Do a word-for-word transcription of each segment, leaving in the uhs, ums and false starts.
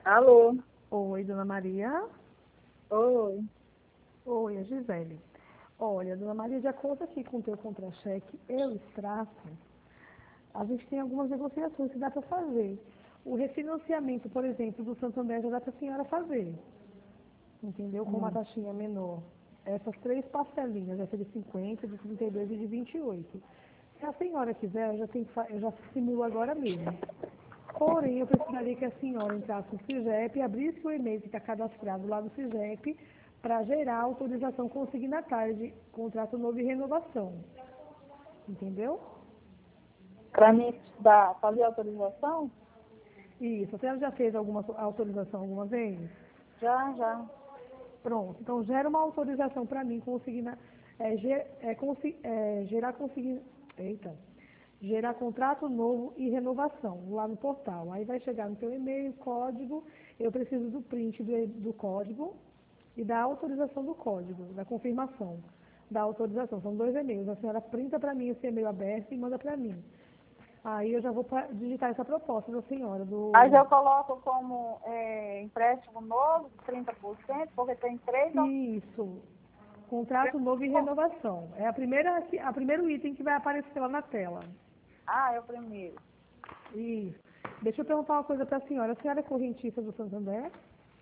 Alô? Oi, dona Maria. Oi. Oi, é Gisele. Olha, dona Maria, de acordo aqui com o teu contra-cheque e o extrato, a gente tem algumas negociações que dá para fazer. O refinanciamento, por exemplo, do Santander já dá para a senhora fazer, entendeu? Com uma Hum. taxinha menor. Essas três parcelinhas, essa de cinquenta, de trinta e dois e de vinte e oito. Se a senhora quiser, eu já, tenho, que fa- eu já simulo agora mesmo. Porém, eu precisaria que a senhora entrasse no SIGEP e abrisse o e-mail que está cadastrado lá no SIGEP para gerar autorização consignatária de contrato novo e renovação. Entendeu? Para mim dar, fazer autorização? Isso. A senhora já fez alguma autorização alguma vez? Já, já. Pronto. Então, gera uma autorização para mim consigna, é, ger, é, consi, é, gerar consigna, eita, gerar contrato novo e renovação lá no portal. Aí vai chegar no teu e-mail, código, eu preciso do print do, do código e da autorização do código, da confirmação da autorização. São dois e-mails. A senhora printa para mim esse e-mail aberto e manda para mim. Aí eu já vou pra, digitar essa proposta da senhora. Mas Do... eu coloco como é, empréstimo novo, trinta por cento, porque tem três Isso. Contrato novo e opções. renovação. É a primeira, a primeiro item que vai aparecer lá na tela. Ah, é o primeiro. Isso. Deixa eu perguntar uma coisa para a senhora. A senhora é correntista do Santander?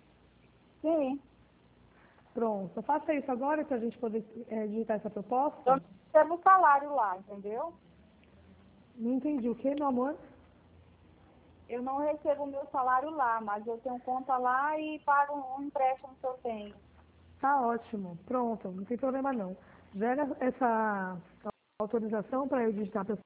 Sim. Pronto. Faça isso agora para a gente poder é, digitar essa Eu proposta. não recebo o salário lá, entendeu? Não entendi o que, meu amor? Eu não recebo o meu salário lá, mas eu tenho conta lá e pago um empréstimo que eu tenho. Tá ótimo. Pronto. Não tem problema não. Gera essa autorização para eu digitar para a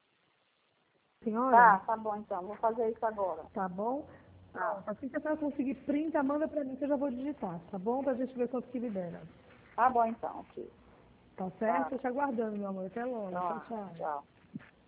senhora. Tá, tá bom então. Vou fazer isso agora. Tá bom? Ah, Pronto. Assim que a senhora conseguir printa, manda para mim que eu já vou digitar. Tá bom? Para a gente ver quanto que libera. tá bom então, ok. Tá Tá, certo? Eu te aguardando, meu amor. Até logo. Tchau, tá, tchau. tchau.